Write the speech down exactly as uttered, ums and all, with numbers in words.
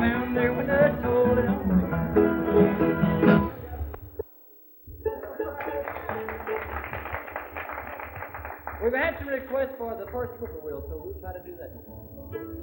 down there when they told it on me. We've had some requests for the first whippoorwill, so we'll try to do that.